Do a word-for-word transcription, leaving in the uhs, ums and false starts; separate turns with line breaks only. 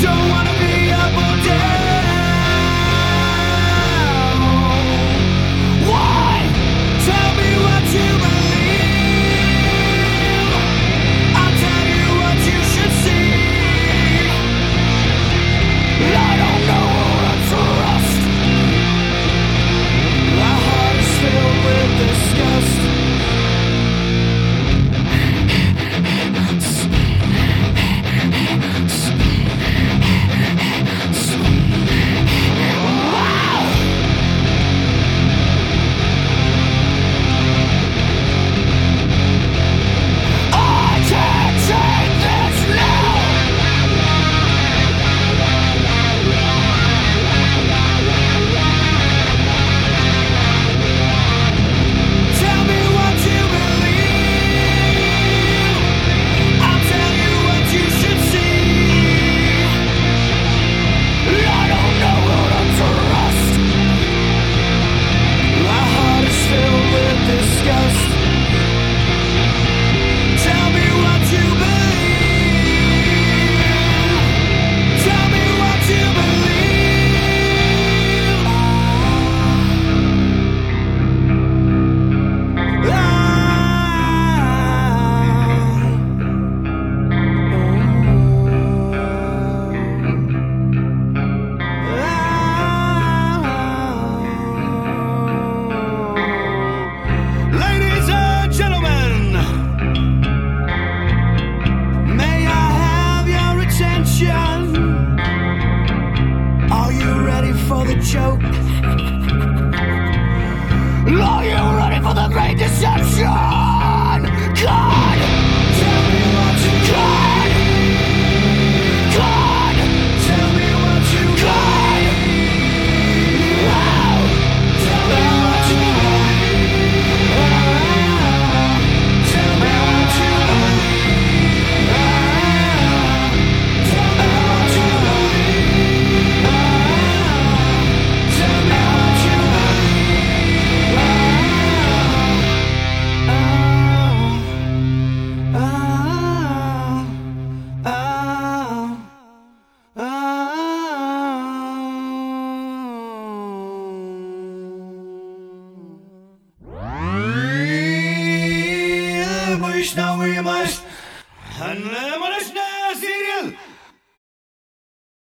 Don't wanna be up or down. Why? Tell me what you believe. I'll tell you what you should see. I don't know who to trust. My heart is filled with disgust. Joke. Are you ready for the great deception? God, tell me what you got. God, tell me what you got. Oh, tell me what you believe. Oh, tell me what you believe. Oh, tell me what you believe. Oh, tell me what you believe. Oh, oh, oh, oh, oh. Bu iş ne uyumaz? Anlamamış ne serial?